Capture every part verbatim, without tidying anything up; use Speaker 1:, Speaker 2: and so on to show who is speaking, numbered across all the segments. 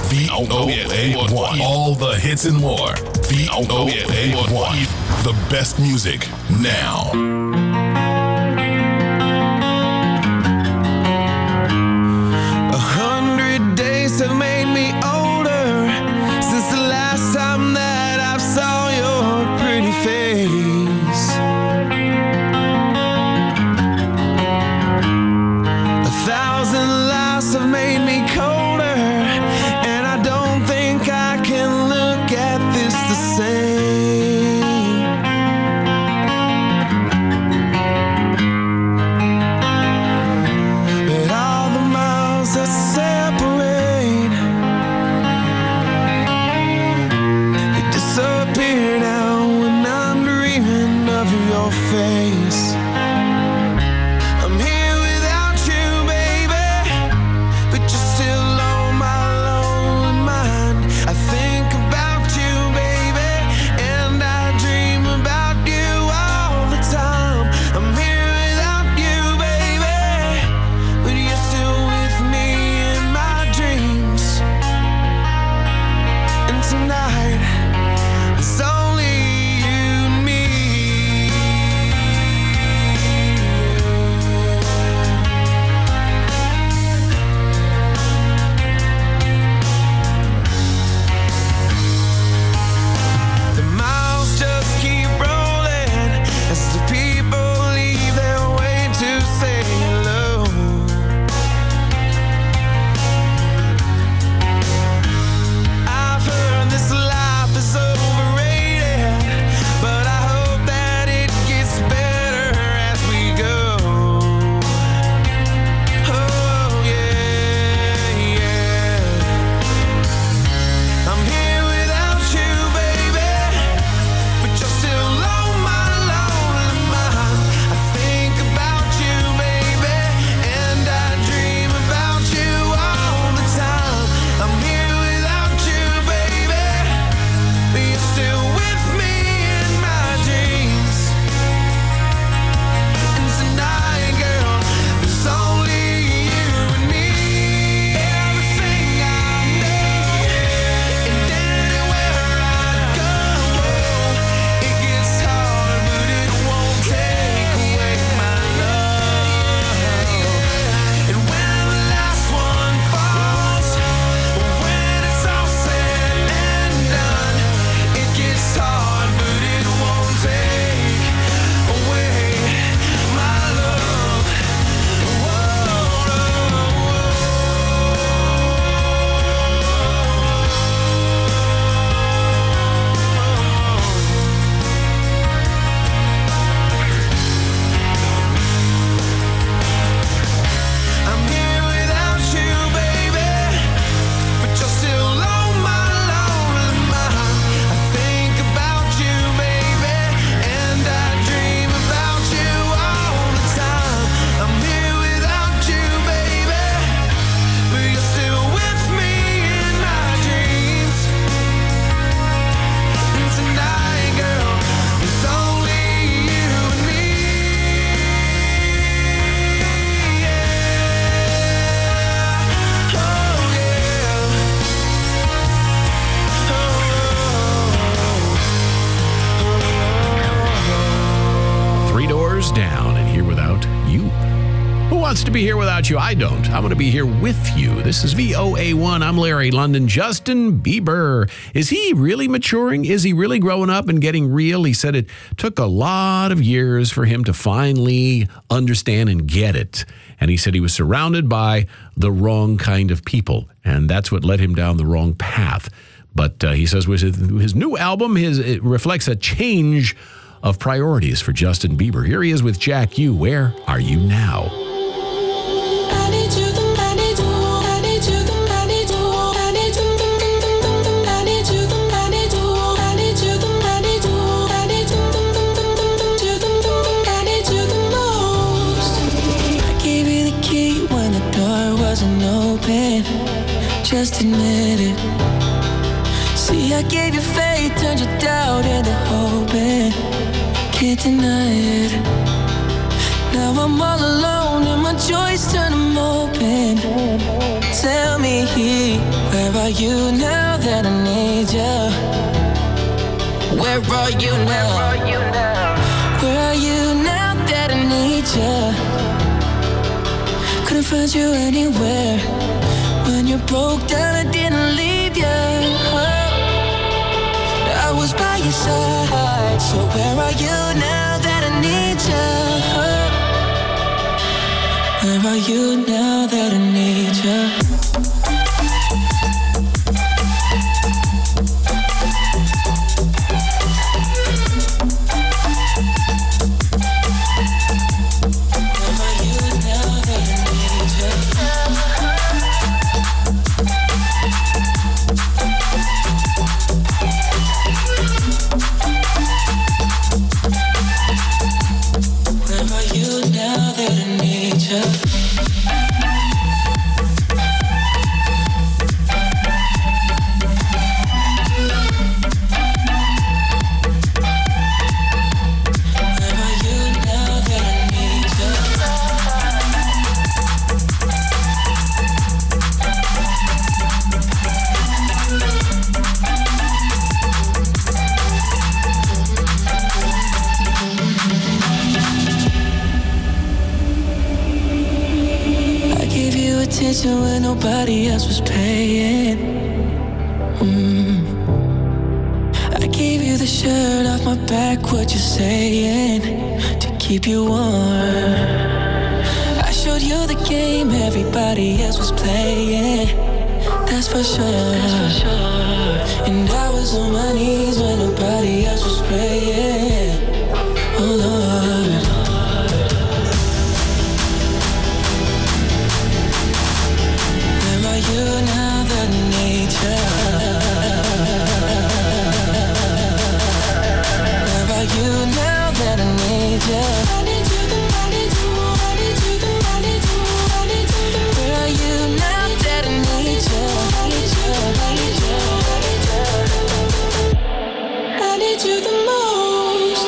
Speaker 1: V O A one. All the hits and more. V O A one. The best music now.
Speaker 2: A hundred days have made me older since the last time that I saw your pretty face. A thousand lives have made me colder, and I don't think I can look at this the same. But all the miles that separate, they disappear now when I'm dreaming of your face. I'm here without you, baby, but you're still on my lonely mind. I think about you, baby, and I dream about you all the time. I'm here without you, baby, but you're still with me in my dreams. And tonight, it's only you and me. The miles just keep rolling as the people leave their way to say hello. I've heard this life is overrated, but I hope that it gets better as we go. Oh yeah, yeah. I'm here without you, baby, but you're still on my lonely mind. I think about you, baby, and I dream about you all the time. I'm here without you, baby, but you're still with me in my dreams. And tonight, girl, it's only you and me. Everything I know, and anywhere I go, it gets hard, but it won't take away my love. And when the last one falls, when it's all said and done, it gets hard, but it won't take away my love. I'm here without you, baby, but you're still on my lonely mind. I think about you, baby, and I dream about you all the time. I'm here without you, baby, but you're still with me in my dreams. And tonight, girl, it's only you and me. Oh yeah.
Speaker 3: Three Doors Down and Here Without You. Who wants to be here without you? I don't. I'm going to be here with you. This is V O A one. I'm Larry London. Justin Bieber. Is he really maturing? Is he really growing up and getting real? He said it took a lot of years for him to finally understand and get it. And he said he was surrounded by the wrong kind of people. And that's what led him down the wrong path. But uh, he says with his, his new album, his it reflects a change of priorities for Justin Bieber. Here he is with Jack U. Where Are You Now?
Speaker 4: I need you, I need you, I need you, I need you, I need you, I need you, I need you, I need you, I need you, I need you, I need you the most. I gave you the key when the door wasn't open. Just admit it. See, I gave you faith, turned your doubt into hope, and can't deny it. Now I'm all alone and my joys turn them open. Tell me, where are are you now that I need you? Where are you now? Where are you now that I need you? Couldn't find you anywhere. When you broke down, I didn't leave you. I was by your side. So where are you now that I need you? Where are you now that I need you? When nobody else was paying. mm. I gave you the shirt off my back, what you saying, to keep you warm. I showed you the game everybody else was playing. That's for sure, That's for sure. And I was on my knees when nobody else was praying. Oh Lord, you now that I need you. Where are you now that I need you? I need you, the I need you, I need you, the I need you, I need you. Where are you now that I need you? I need you, I need you, I need you. I need you the most.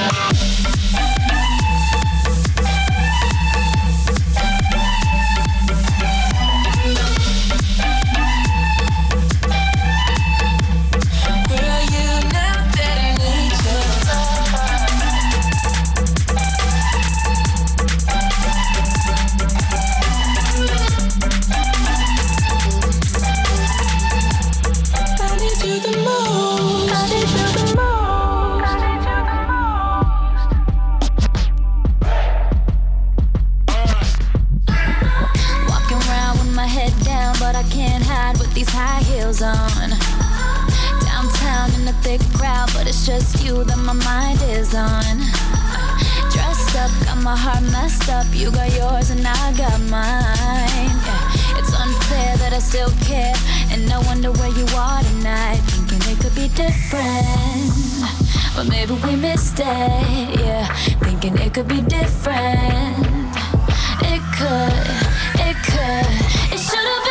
Speaker 4: On downtown in a thick crowd, but it's just you that my mind is on. Dressed up, got my heart messed up. You got yours and I got mine. Yeah. It's unfair that I still care, and I wonder where you are tonight. Thinking it could be different, but maybe we missed it. Yeah, thinking it could be different. It could, it could, it should have been.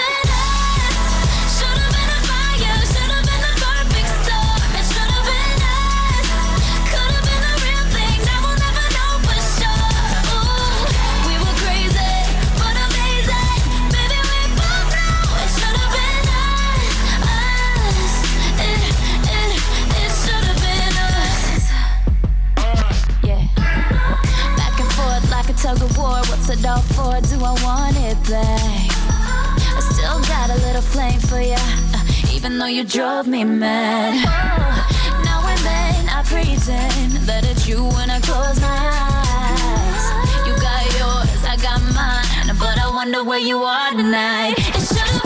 Speaker 4: Tug of war, what's it all for? Do I want it back? I still got a little flame for ya, uh, even though you drove me mad. Oh, now and then I pretend that it's you when I close my eyes. You got yours, I got mine, but I wonder where you are tonight. It should have been.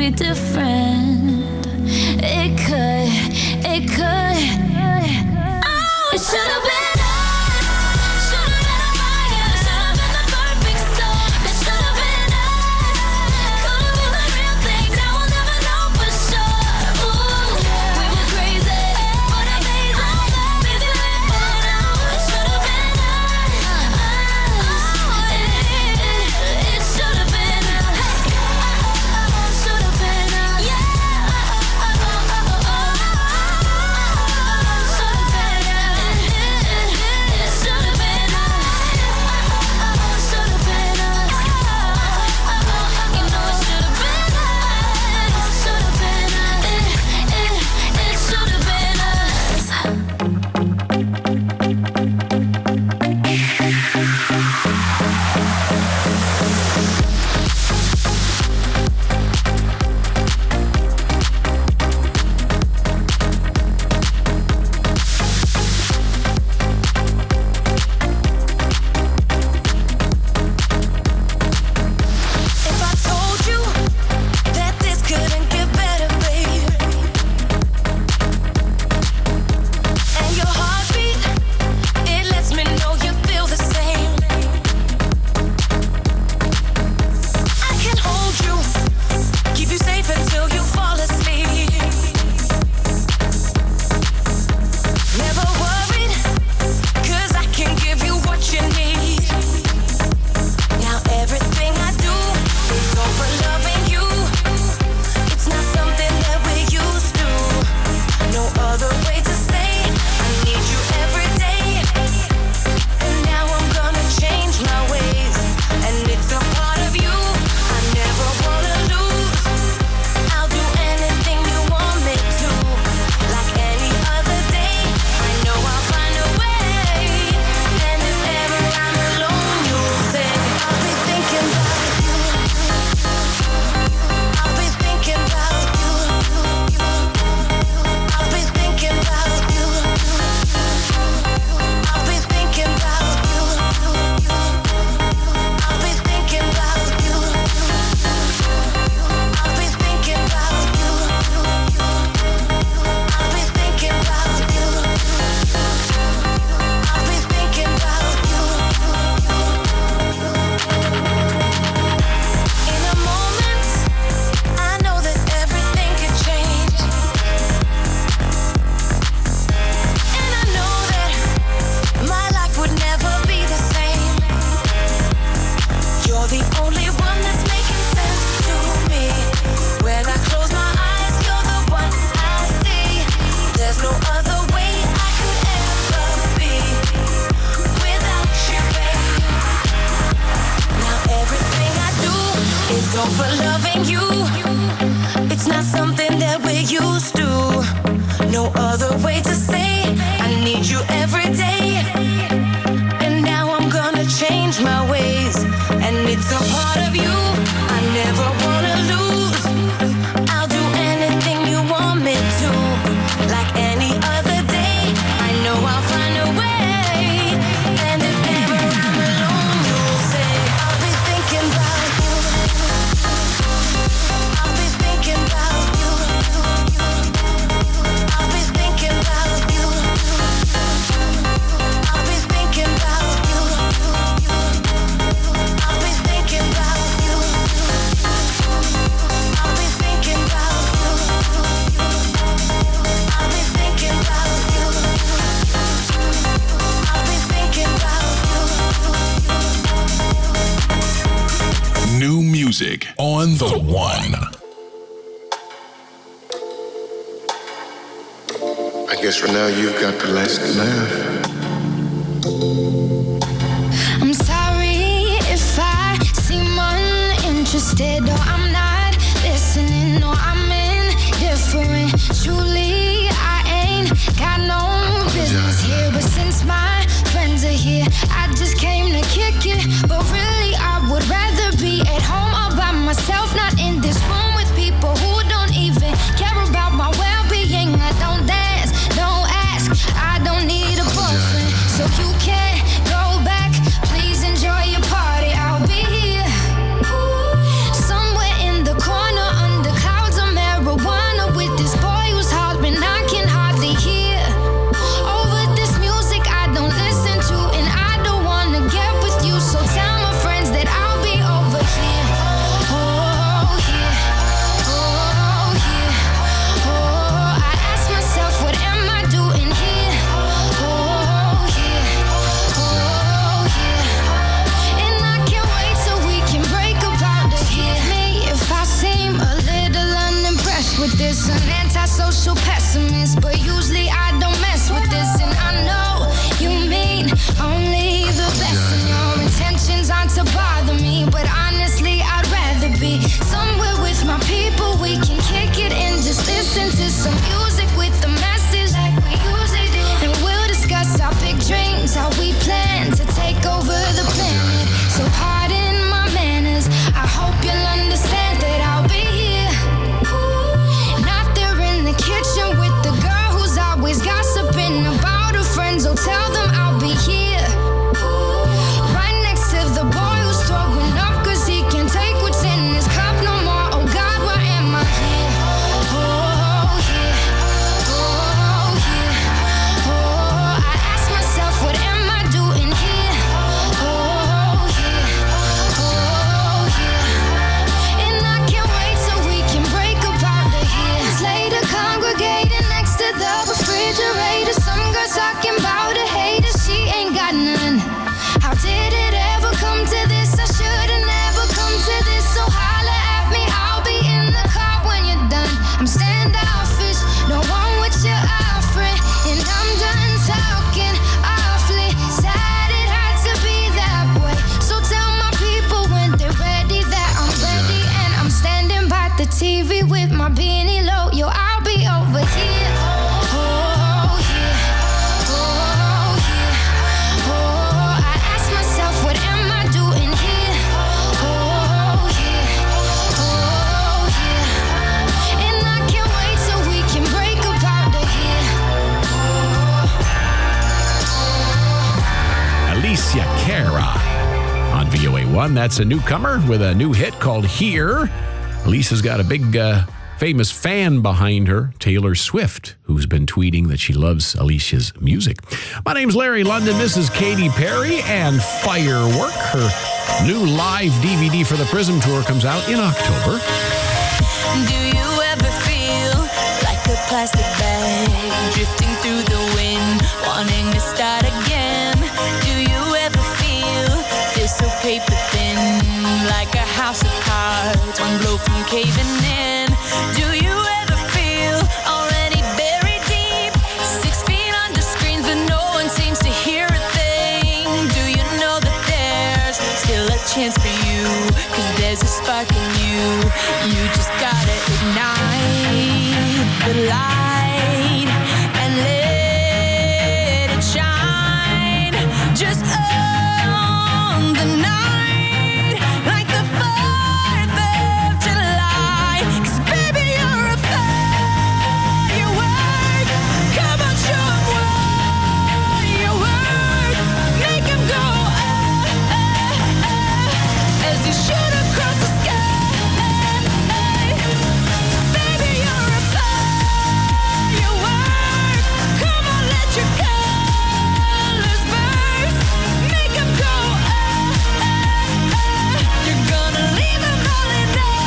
Speaker 5: be different. It could, it could. Oh, it should have been.
Speaker 1: Music on the one.
Speaker 6: I guess for now you've got the last laugh.
Speaker 5: I'm sorry if I seem uninterested or I'm not listening or I'm indifferent. Truly, I ain't got no business here, but since my friends are here, I just came to kick it. But really, I would rather be at home all by myself, not in this room with people who don't even care about my well-being. I don't dance, don't ask, I don't need a boyfriend, so you can't go back. Please enjoy your party. I'll be here somewhere in the corner under clouds. T V with my beanie low. Yo, I'll be over here. Oh, yeah. Oh, yeah. Oh, I ask myself, what am I doing here? Oh, yeah. Oh, yeah. And I can't wait till we can break up out of here.
Speaker 3: Alicia Cara on V O A one. That's a newcomer with a new hit called Here. Alicia's got a big, uh, famous fan behind her, Taylor Swift, who's been tweeting that she loves Alicia's music. My name's Larry London. This is Katy Perry and Firework. Her new live D V D for the Prism Tour comes out in October.
Speaker 4: Do you ever feel like a plastic bag drifting through the wind, wanting to start again? Do you ever feel this so paper thin, like a house of cards, one blow from caving in? Do you ever feel already buried deep, six feet under screens, but no one seems to hear a thing? Do you know that there's still a chance for you? Cause there's a spark in you. You just gotta ignite the light and let it shine. Just on the night, like the fourth of July. Cause baby, you're a firework. Come on, show 'em what you work. Make 'em go ah, ah, ah, as you shoot across the sky. Baby, you're a firework. Come on, let your colors burst. Make 'em go ah, ah, ah. You're gonna leave 'em all in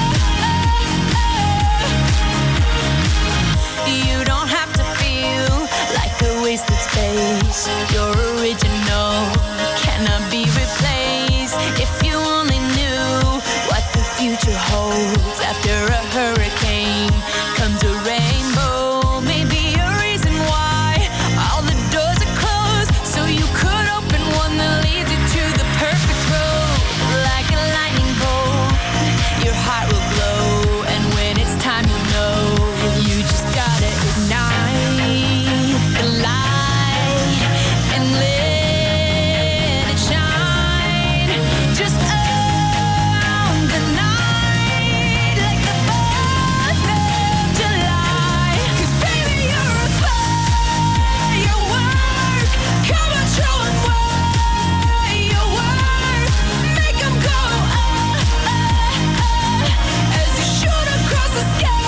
Speaker 4: awe. You don't have to feel like a wasted space. You're original, cannot be replaced. If you only knew what the future holds. After a hurricane comes a rainbow. Maybe a reason why all the doors are closed, so you could open one that leads you to the perfect road. Like a lightning bolt, your heart will glow, and when it's time you'll know. You just gotta ignite the light and let it shine. Just on the night, like the fourth of July. Cause baby, you're a firework. Come on, show 'em what you work. Make 'em go ah, ah, ah, as you shoot across the sky.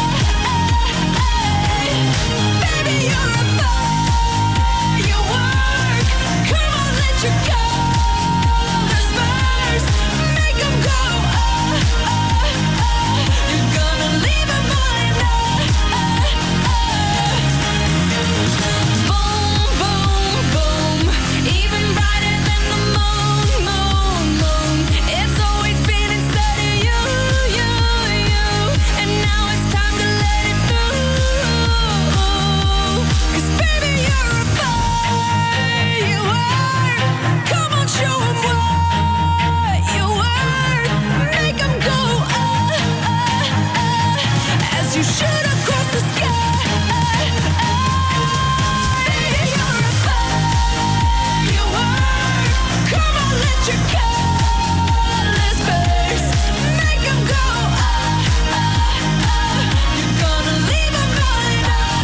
Speaker 4: Baby, you're a firework. Come on, let your colors burst. Make 'em go ah, ah, ah. You're gonna leave 'em all in awe. Boom, boom, boom. Even brighter than the moon, moon, moon. It's always been inside of you, you, you. And now it's time to let it through. Cause baby, you're a firework. Come on, show 'em what you work. Make 'em go ah, ah, ah, as you shoot across the sky. Baby, you're a firework. Come on, let your colors burst. Make 'em go ah, ah, ah. You're gonna leave 'em all in awe.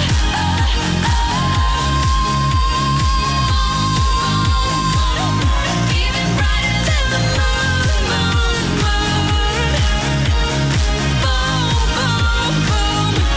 Speaker 4: Even brighter than the moon, moon, moon. Boom, boom, boom.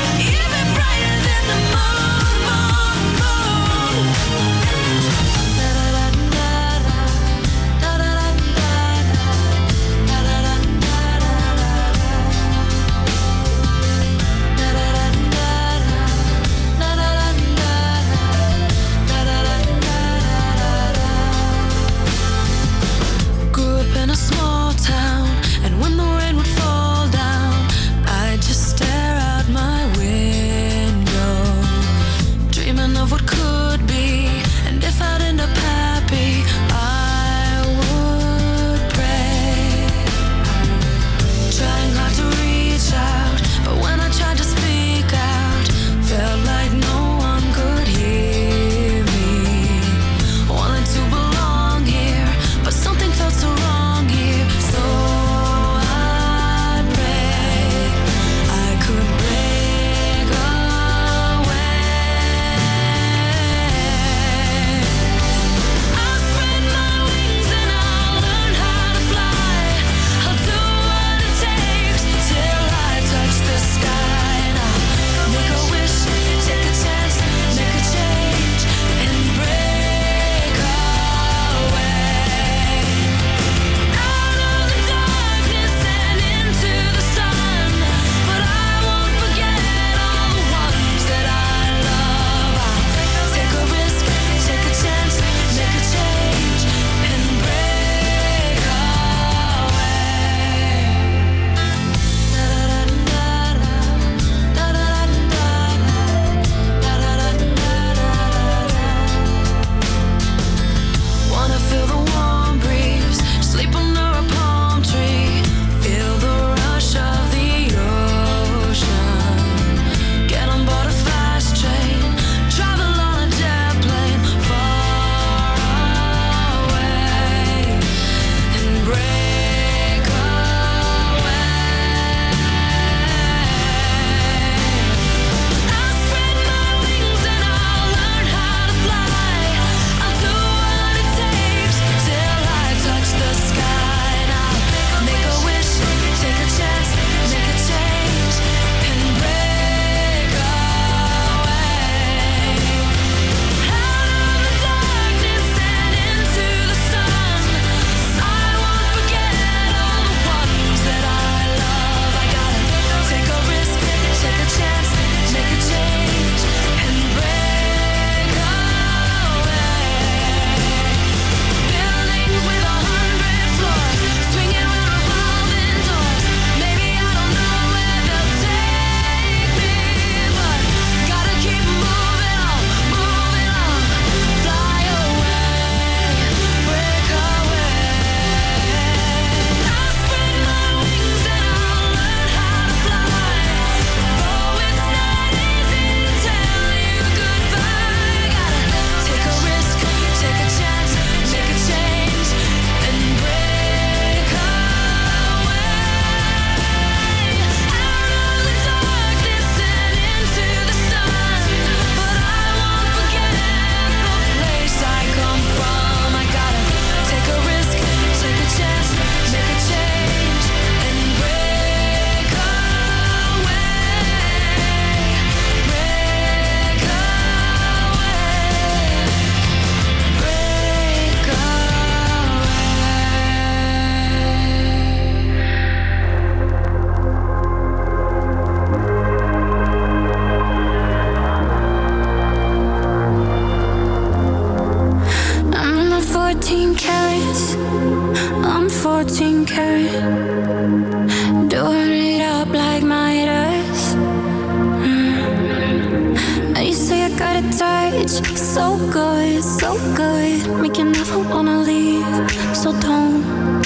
Speaker 4: with you. So good, so good, make you never wanna leave. So don't,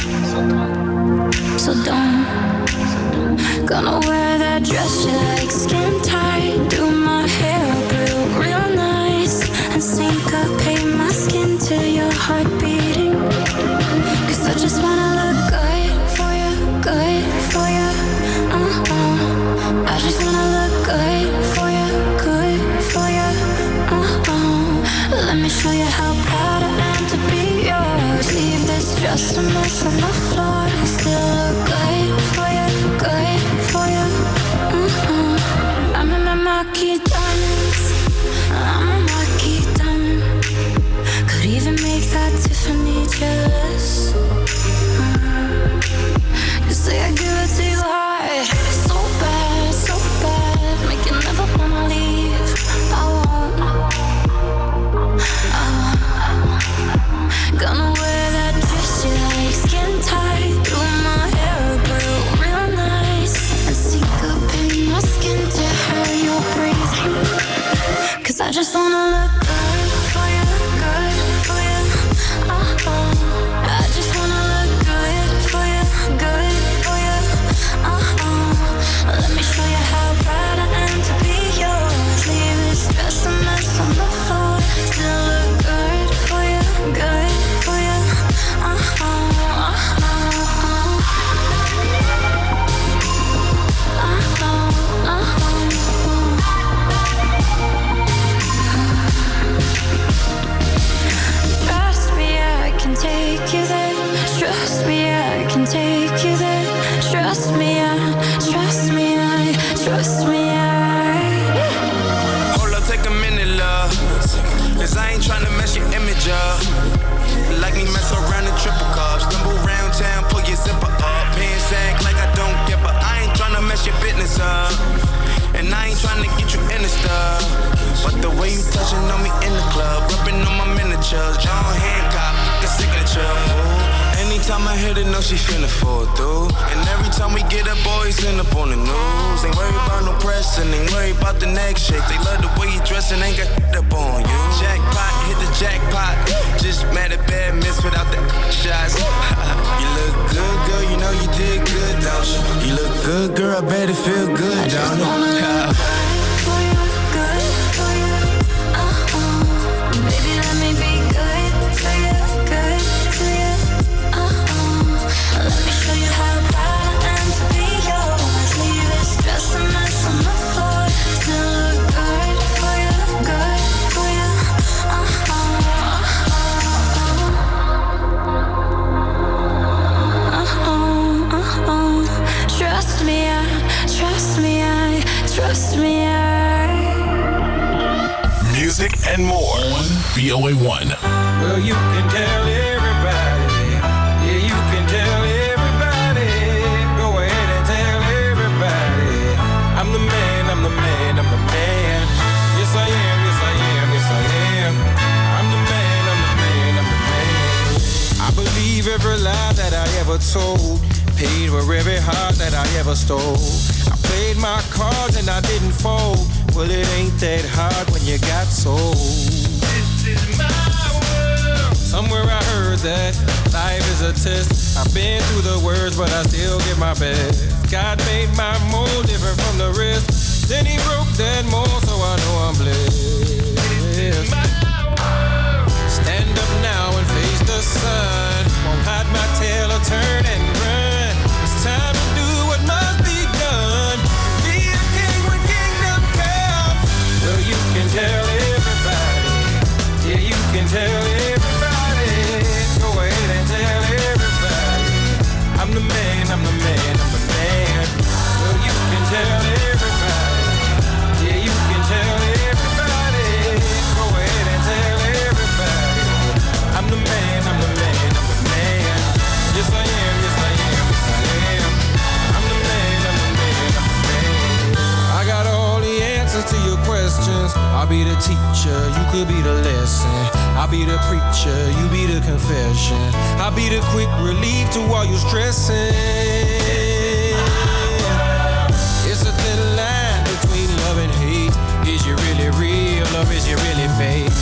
Speaker 4: so don't. Gonna wear that dress you like, skin tight, do my hair up real, real nice, and syncopate my skin to your heart beating. Cause I just wanna look good for you, good for you. Uh-uh. I just wanna look good for you, good for you. Uh-uh. Let me show you how proud I am to be yours. Leave this dress a mess on the floor. Still look good for you, good for you. Uh-uh. I'm in my marquee diamonds. I'm a marquee diamond. Could even make that Tiffany jealous. Mm. You say I give it to you hard, so bad, so bad, make you never wanna leave. I won't, I won't. Gonna wear that dress you like, skin tight, do my hair up real, real nice, and syncopate my skin to how you're breathing. Cause I just wanna look good for you, good for you. Uh-uh. I just wanna look good for you, good for you. Uh-uh. Let me show you how proud I am to be yours. Leave this dress a mess on the floor. Still look good for you, good for you. Uh-uh. Uh-uh. Uh-uh. Uh-uh. Trust me, I can take you there. Trust me, I can take you there. Trust me, I, trust me, I, trust me, I.
Speaker 2: Hold up, take a minute, love. Cause I ain't tryna mess your image up. Like me mess around in triple cups. Stumble round town, pull your zipper up. Pants act like I don't give a. I ain't tryna mess your business up. And I ain't tryna get you in the stuff. But the way you touching on me in the club, rubbing on my miniatures, John Hancock, the signature. Ooh. Anytime I hit it, know she finna fall through. And every time we get up, boys end up on the news. Ain't worried about no press and ain't worried about the next shake. They love the way you dress and ain't got up on you. Jackpot, hit the jackpot. Just mad at bad miss without the shots. You look good, girl, you know you did good, don't you? You look good, girl, I bet it feel good, don't it?
Speaker 4: For you, good for you. Uh-uh. Baby, let me be good for you, good for you. Uh-uh. Let me show you how proud I am to be yours. Leave this dress a mess on the floor. Still look good for you, good for you. Uh-uh. Uh-uh. Uh-uh. Trust me, I, trust me, I, trust me, I.
Speaker 1: Music and more on V O A one.
Speaker 2: Well, you can tell everybody. Yeah, you can tell everybody. Go ahead and tell everybody. I'm the man, I'm the man, I'm the man. Yes, I am, yes, I am, yes, I am. I'm the man, I'm the man, I'm the man. I believe every lie that I ever told. Paid for every heart that I ever stole. I played my cards and I didn't fold. Well, it ain't that hard when you got sold. This is my world. Somewhere I heard that life is a test. I've been through the worst, but I still give my best. God made my mold different from the rest. Then he broke that mold, so I know I'm blessed. This is my world. Stand up now and face the sun. Won't hide my tail or turn and run. It's time to do what must be done. Be a king when kingdom come. Well, you can tell everybody. Yeah, you can tell everybody. Go ahead and tell everybody. I'm the man, I'm the man, I'm the man. Well, you can tell everybody. Yeah, you can tell everybody. Go ahead and tell everybody. I'm the man, I'm the man, I'm the man. Yes, I am, yes, I am, yes, I am. I'm the man, I'm the man, I'm the man. I got all the answers to your questions. I'll be the teacher, you could be the lesson. I'll be the preacher, you be the confession. I'll be the quick relief to all your stressing. It's a thin line between love and hate. Is you really real or is you really fake?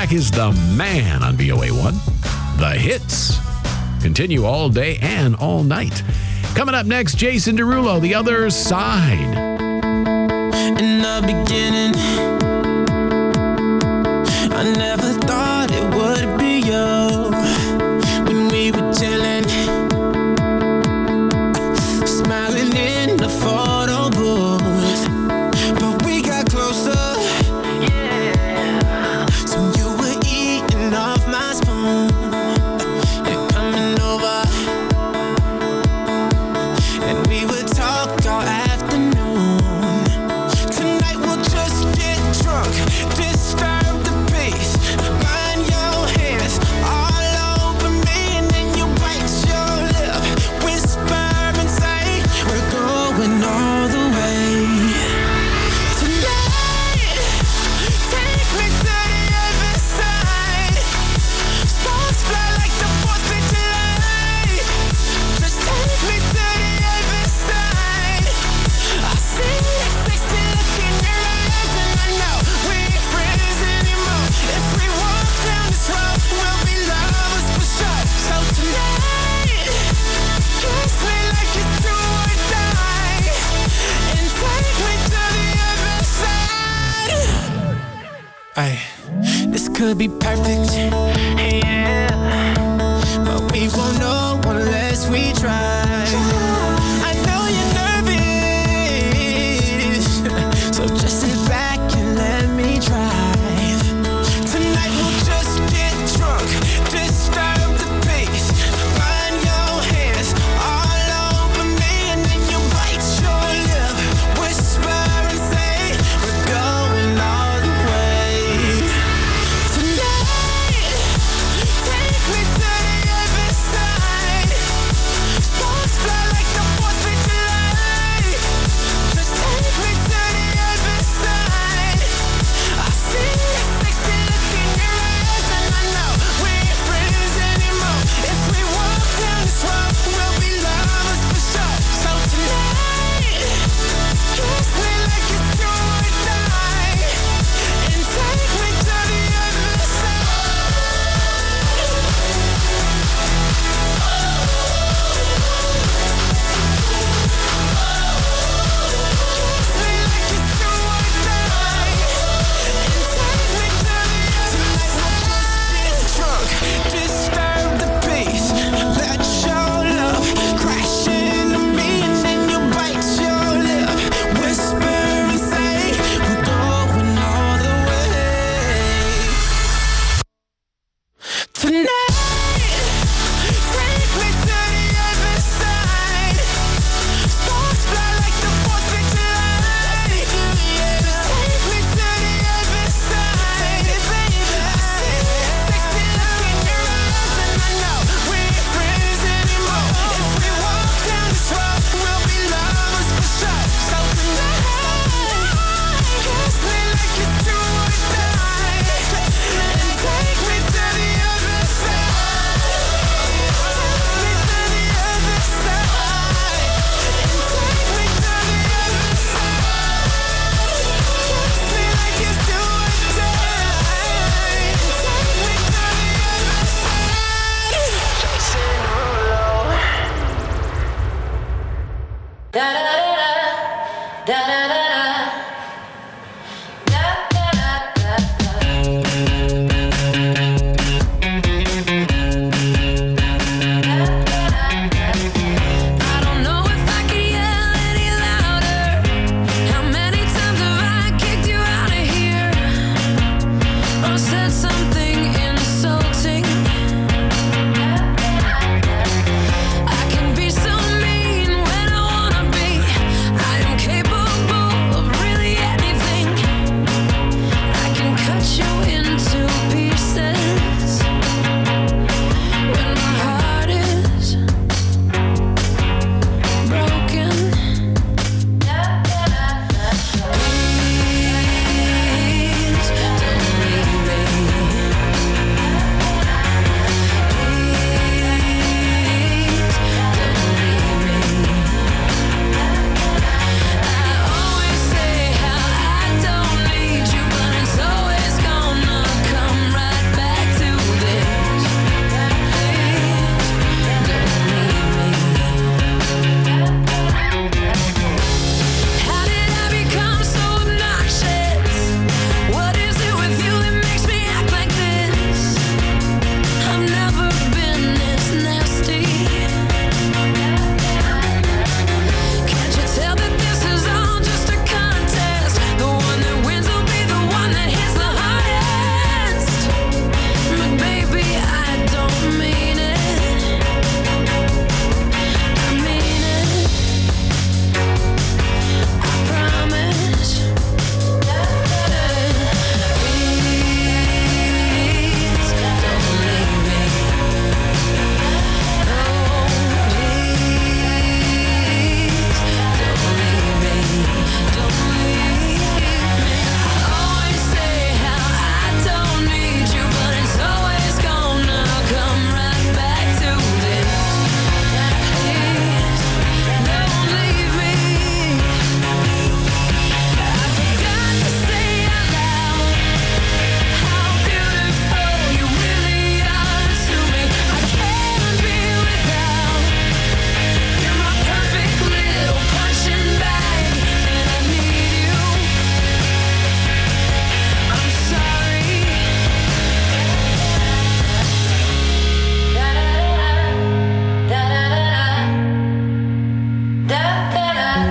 Speaker 3: Jack is the man on V O A one. The hits continue all day and all night. Coming up next, Jason Derulo, The Other Side.
Speaker 4: In the beginning, I never thought it would be you. When we were chilling, smiling in the photo booth, but we got closer. Yeah. So you were eating off my spoon and coming over, and we would talk all afternoon. Tonight we'll just get drunk, disturb the peace, burn your hands all over me, and then you bite your lip, whisper and say we're going all the way. Tonight, take me to the other side. Sparks fly like the fourth of July. Just take me to the other side. I see that sexy look in your eyes, and I know we ain't friends anymore. If we walk down this road, we'll be lovers for sure. So tonight, kiss me like it's do or die, and take me to the other side. Ay, this could be perfect, yeah, but we won't know unless we try. I know you're nervous, so just sit back and let me drive. Tonight we'll just get drunk, disturb the peace, burn your hands all over me, and then you bite your lip, whisper and say we're going all the way. Tonight, take me to the other side. Sparks fly like the fourth of July. Just take me to the other side. I see that sexy look in your eyes, and I know we ain't friends anymore. If we walk down this road, we'll be lovers for sure. So tonight, kiss me like it's do or die, and take me to the other side. Kiss me like it's do or die, and take me to the other side. Tonight we'll just get drunk, disturb the peace, let your love crash into me, and then you bite your lip, whisper and say we're going all the way. Tonight, take me to the other side. Sparks fly like the fourth of July. Just take me to the other side, baby. I see that sexy look in your eyes, and I know we ain't friends anymore. If we walk down this road, we'll be lovers for sure. So tonight, kiss me like it's do or die, and take me to the other side. Take me to the other side, and take me to the other side. Kiss me like it's do or die, and take me to the other side. Jason Derulo.
Speaker 7: Da da da da da da da da da da I don't know if I could yell any louder. How many times have I kicked you out of here, or said something insulting? I can be so mean when I wanna be.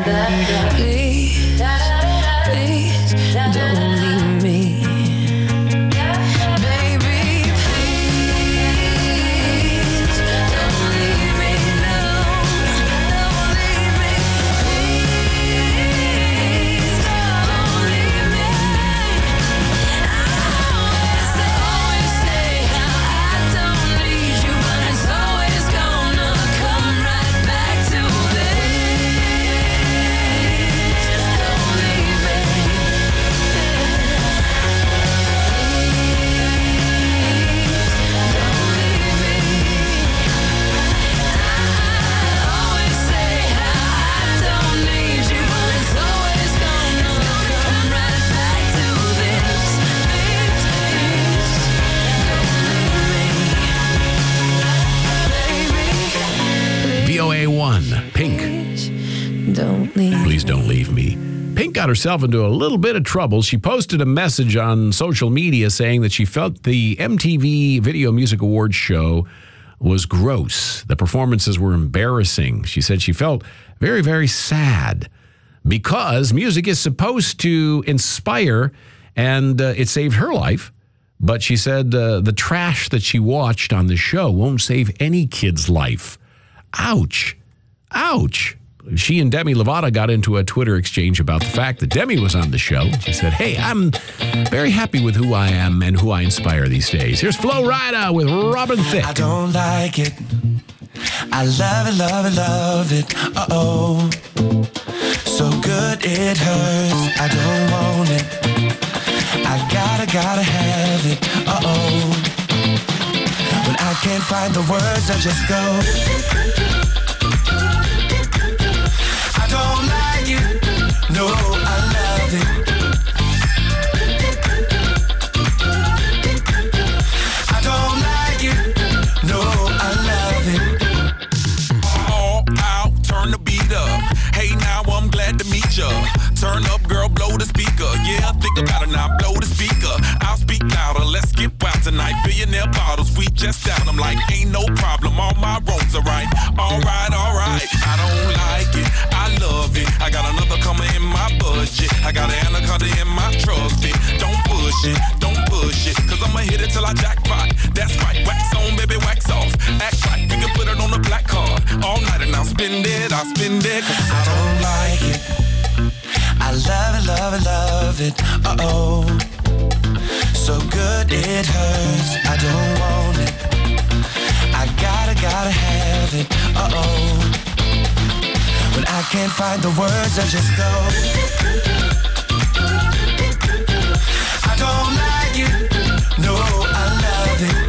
Speaker 7: Please, please don't leave me. Baby, please don't leave me. No, don't leave me. Please don't leave me. I always say, always say how I don't need you, but it's always gonna come right back to this. Don't leave me. Don't leave me. I always say how I don't need you, but it's always gonna come right back to this. Please, please, don't leave me. Baby,
Speaker 3: V O A one, Pink.
Speaker 7: don't leave me.
Speaker 3: Please don't leave me. Pink got herself into a little bit of trouble. She posted a message on social media saying that she felt the M T V Video Music Awards show was gross. The performances were embarrassing. She said she felt very, very sad because music is supposed to inspire, and uh, it saved her life. But she said uh, the trash that she watched on the show won't save any kid's life. Ouch. Ouch. She and Demi Lovato got into a Twitter exchange about the fact that Demi was on the show. She said, hey, I'm very happy with who I am and who I inspire these days. Here's Flo Rida with Robin Thicke.
Speaker 2: I don't like it. I love it, love it, love it. Uh-oh. So good it hurts. I don't want it. I gotta, gotta have it. Uh-oh. When I can't find the words, I just go. I don't like it. No, I love it. I don't like it. No, I love it.
Speaker 8: All out, turn the beat up. Hey, now I'm glad to meet ya. Turn up, girl, blow the speaker. Yeah, think about it now, blow the speaker. I'll speak louder, let's get wild tonight. Billionaire bottles, we just down. I'm like, ain't no problem, all my roads are right. Alright, alright, I don't like it, I love it. I got another coming in my budget. I got an anaconda in my truck fit. Don't push it, don't push it, cause I'ma hit it till I jackpot. That's right, wax on, baby, wax off. Act right, we can put it on a black card. All night and I'll spend it, I'll spend it, cause
Speaker 2: I don't like it. I love it, love it, love it. Uh-oh. So good it hurts. I don't want it. I gotta, gotta have it. Uh-oh. When I can't find the words, I just go. I don't like it. No, I love it.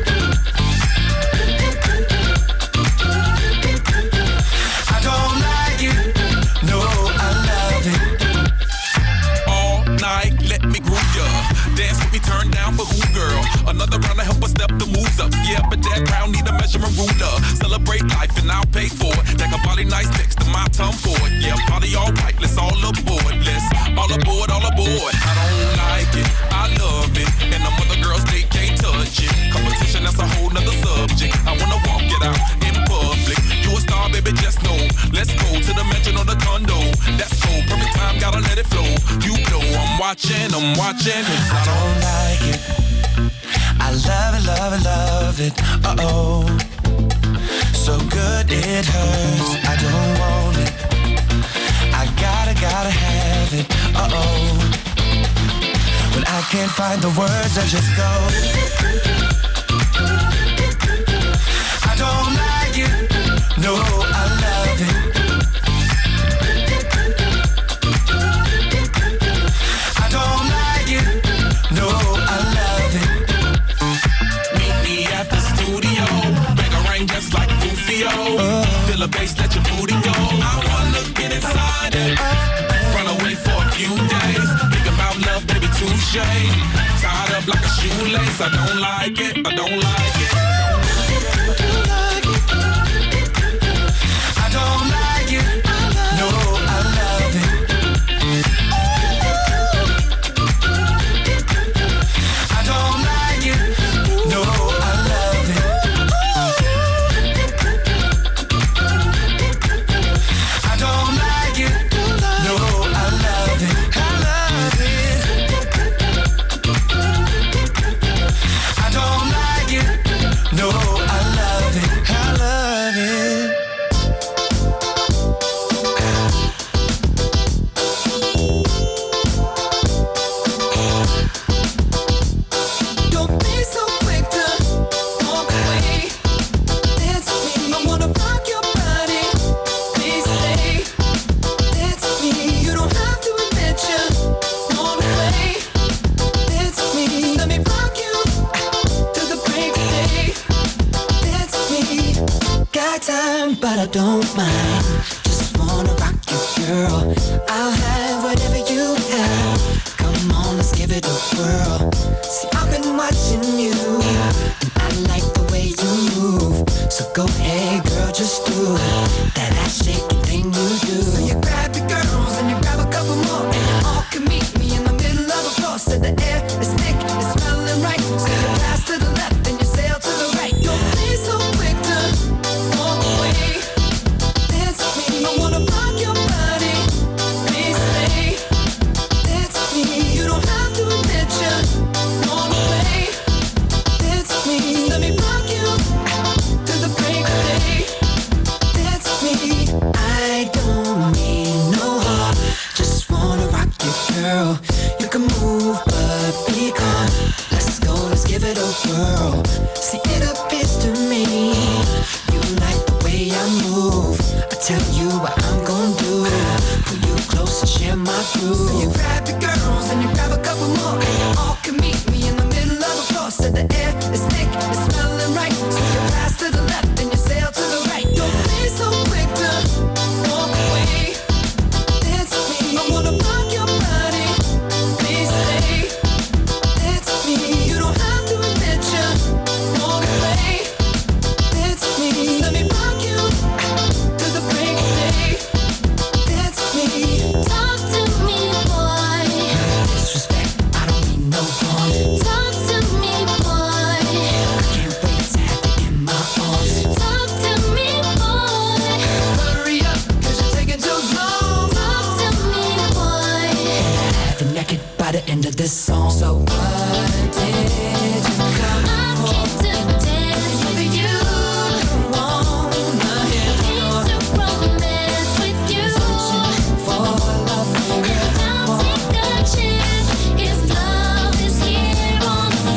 Speaker 2: I don't like it. No, I love it.
Speaker 8: all night, let me groove ya. Dance with me, turn down for who, girl? Another round to help us step the moves up. Yeah, but that round need a measuring ruler. Celebrate life and I'll pay for it. Like a body nice next to my tongue for it. Yeah, party all right, let's all aboard. Let's all aboard, all aboard. I don't like it, I love it. And them other girls, they can't touch it. Competition, that's a whole nother subject. I wanna walk it out in public. You a star, baby, just know. Let's go to the mansion or the condo. That's cool, perfect time, gotta let it flow. You know I'm watching, I'm watching.
Speaker 2: I don't like it. I love it, love it, love it. Uh-oh. So good it hurts. I don't want it. I gotta, gotta have it. Uh-oh. When I can't find the words, I just go. I don't like it. No, I love it. I don't like it. No, I love it.
Speaker 8: Meet me at the studio. Bang a ring just like Rufio. Feel the bass, let your booty go. I wanna get inside it. Run away for a few days. Think about love, baby, touche. Tied up like a shoelace. I don't like it, I don't like it.
Speaker 2: I don't like it. No, I love it. I don't like it. No, I love it. I don't like it.
Speaker 4: don't mind. Just wanna rock you, girl. I'll have whatever you have. Come on, let's give it a whirl. See, I've been watching you, and I like the way you move. So go ahead, girl, just do that ass shaking thing you do. So you grab your girls and you grab a couple more, and you all can meet me in the middle of the floor. So the air is thick, it's smelling right. So you pass to the left and you sail to the right. Don't be so quick to walk away. Dance with me, I wanna rock your body. Please stay. Dance with me, you don't have to admit you want away. Dance with me, let me rock you to the break of day. Dance with me, I don't need no heart. Just wanna rock you, girl. You can move, but be calm. Let's go, let's give it a whirl. See, it appears to me you like the way I move. I tell you what I'm gonna do. Pull you close and share my groove. So you grab your girls and you grab a couple more, and you all can meet me in the middle of the floor. So the air is thick, it's smelling right. So you pass to the left and you sail to the right. Don't be so quick to walk away. Dance with me, I wanna rock your body. Please stay. Dance with me, you don't have to admit you want away. Dance with me, let me rock you to the break of day. Dance with me.
Speaker 5: Talk to me, boy.
Speaker 4: Disrespect, I don't mean no harm.
Speaker 5: Talk to me, boy.
Speaker 4: I can't wait to have you in my arms.
Speaker 5: Talk to me, boy.
Speaker 4: Hurry up, cause you're taking too long.
Speaker 5: Talk to me, boy.
Speaker 4: Have you naked by the end of this song. So what did you come
Speaker 5: I
Speaker 4: for?
Speaker 5: came to dance with you.
Speaker 4: Wanna hear
Speaker 5: Came to romance with you.
Speaker 4: for love, girl.
Speaker 5: Now take a chance if love is here on the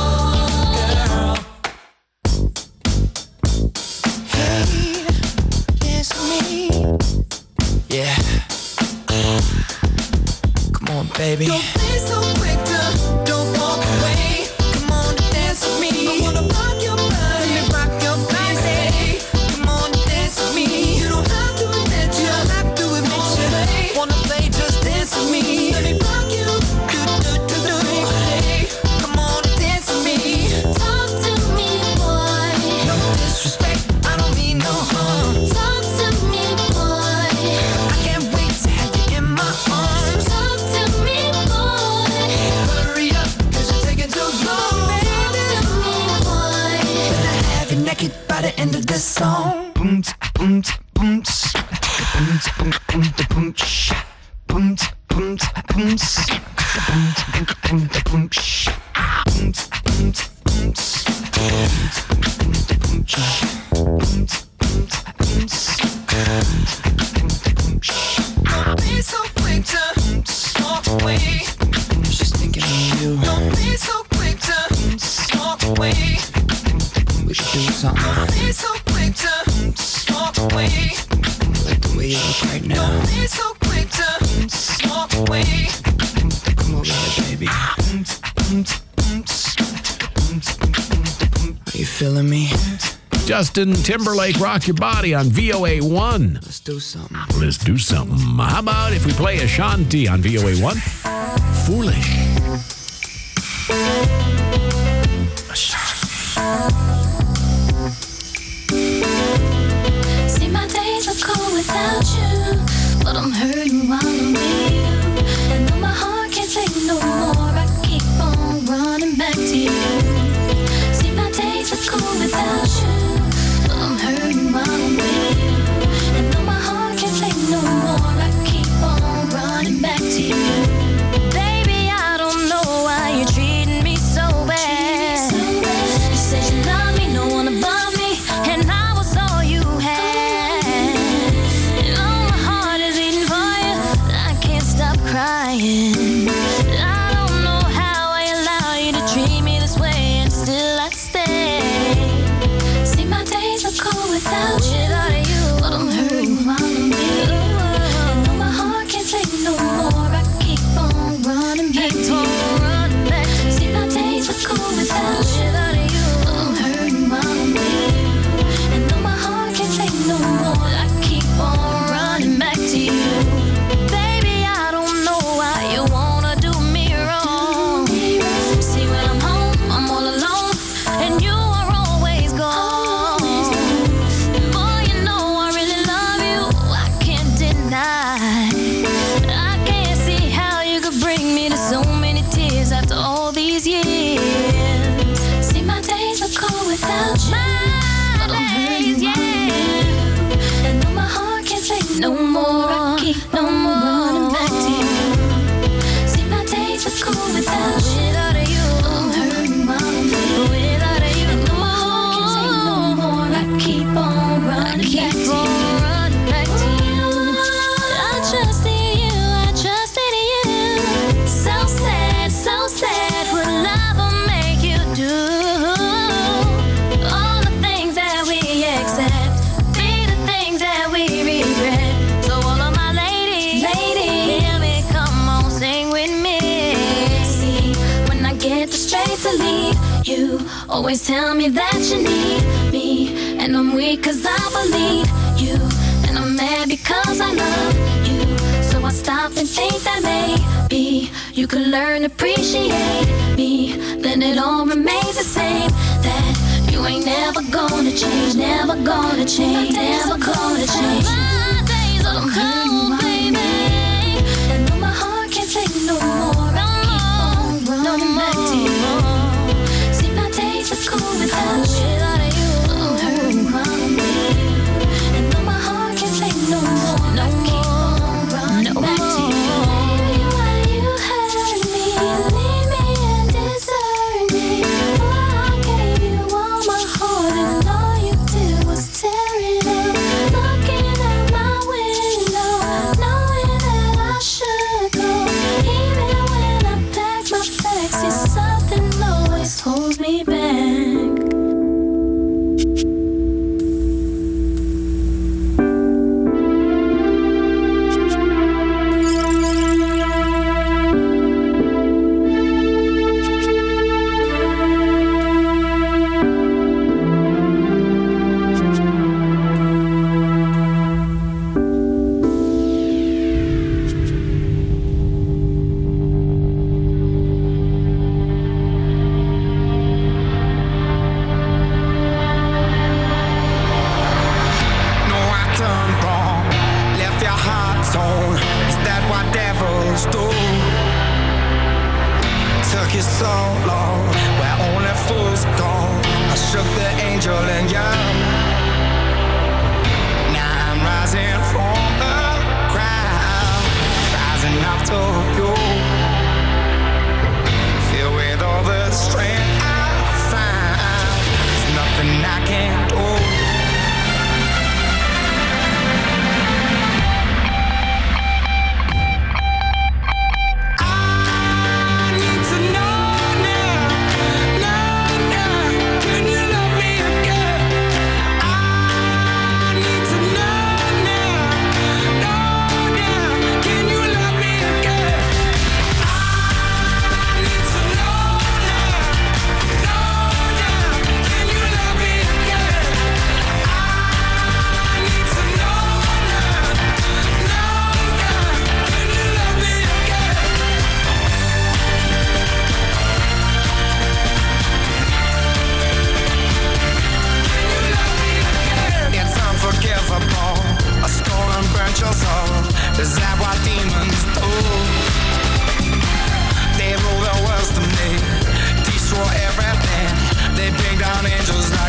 Speaker 5: floor.
Speaker 4: Hey, dance with me. Yeah. Come on, baby. Don't be so quick to don't walk away. Come on, dance with me. I wanna rock your body. Let me rock your body. Come on, dance with me. You don't have to admit you don't have to admit you wanna play, just dance with me. Let me rock you. Do do do do. Hey, come on, dance with me.
Speaker 5: Talk to me, boy.
Speaker 4: No disrespect, I don't mean no harm.
Speaker 5: Talk to me, boy.
Speaker 4: I can't wait to have you in my arms.
Speaker 5: Talk to me, boy.
Speaker 4: Hurry up, cause you're taking too long,
Speaker 5: Talk
Speaker 4: baby.
Speaker 5: to me, boy.
Speaker 4: Gonna have you naked by the end of this song. Boom, boom, boom, boom, boom, boom, boom, boom, boom, boom, boom, boom, Don't be so quick to walk away. Just thinking of you. Don't be so quick to walk away. We should do something. Don't be so quick to walk away. Like the way you look right now. Don't be so quick to walk away. Come over here, baby. Are you feeling me?
Speaker 3: Justin Timberlake, Rock Your Body on V O A one.
Speaker 4: Let's do something.
Speaker 3: Let's do something. How about if we play Ashanti on V O A one? Foolish.
Speaker 5: See, my days are cold without you, but I'm hurting while I'm with you. And though my heart can't take no more, I keep on running back to you. See, my days are cold without you, but I'm hurting while I'm with you. And though my heart can't take no more, I keep on running back to you. Baby, I don't know why you're treating me so
Speaker 7: I, I can't see how you could bring me to so many tears after all these years. See, my days are cold without you. My days, yeah. And though my heart can't take no more, I keep no more running back to you. See, my days are cold without you. Without you, I'm hurting my way. Without you, and though my heart can't take no more, I keep on running back to you. Running back to you. I trust in you, I trust in you. So sad, so sad. What love will make you do? All the things that we accept, be the things that we regret. So all of my ladies, ladies, hear me, come on, sing with me. See, when I get the strength to leave, you always tell me that you need me. And I'm weak cause I believe you, and I'm mad because I love you. So I stop and think that maybe you could learn to appreciate me. Then it all remains the same, that you ain't never gonna change, never gonna change, never gonna change. My days are cold, baby, and though my heart can't take no more, I keep on running back to you. See, my days are cold without you. I'm hurting my way, and though my heart can't take no more, I keep on running back to you. Baby, why you hurt me, leave me and desert me? Why I gave you all my heart and all you did was tear it up. Looking out my window, knowing that I should go. Even when I pack my bags, see, something always holds me back.
Speaker 2: No, I done wrong, left your heart torn. Is that what devils do? Took you so long, where only fools go. I shook the angel in you. Now I'm rising from the ground, rising up to you. Filled with all the strength I find, there's nothing I can't do. I need to know now, know now, can you love me again? I need to know now, know now, can you love me again? I need to know now, know now, can you love me again? I need to know now, know now, can you love me again? It's unforgivable. A stolen burnt your soul. Is that what demons do? They rule the world to me, destroy everything. They bring down angels like